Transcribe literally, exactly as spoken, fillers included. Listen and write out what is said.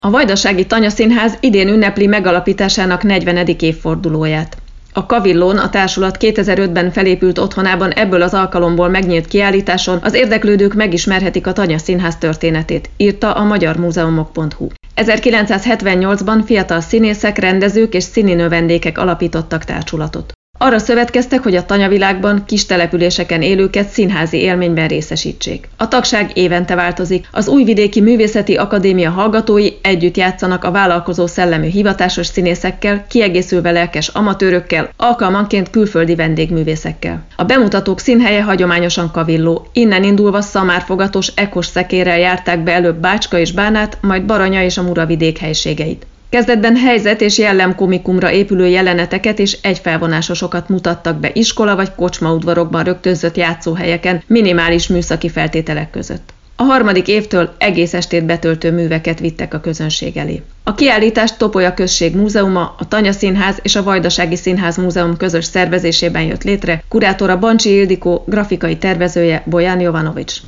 A vajdasági Tanya Színház idén ünnepli megalapításának negyvenedik évfordulóját. A Kavillón, a társulat kétezer-ötben felépült otthonában ebből az alkalomból megnyílt kiállításon az érdeklődők megismerhetik a Tanya Színház történetét, írta a magyar múzeumok pont hu. ezerkilencszázhetvennyolcban fiatal színészek, rendezők és színinövendékek alapítottak társulatot. Arra szövetkeztek, hogy a tanyavilágban, kis településeken élőket színházi élményben részesítsék. A tagság évente változik. Az Újvidéki Művészeti Akadémia hallgatói együtt játszanak a vállalkozó szellemű hivatásos színészekkel, kiegészülve lelkes amatőrökkel, alkalmanként külföldi vendégművészekkel. A bemutatók színhelye hagyományosan Kavilló. Innen indulva szamárfogatos, ekos szekérrel járták be előbb Bácska és Bánát, majd Baranya és a Muravidék helységeit. Kezdetben helyzet- és jellemkomikumra épülő jeleneteket és egyfelvonásosokat mutattak be iskola vagy kocsmaudvarokban rögtönzött játszóhelyeken minimális műszaki feltételek között. A harmadik évtől egész estét betöltő műveket vittek a közönség elé. A kiállítást Topolya Község Múzeuma, a Tanya Színház és a Vajdasági Színház Múzeum közös szervezésében jött létre, kurátora Bancsi Ildikó, grafikai tervezője Bolyán Jovanovics.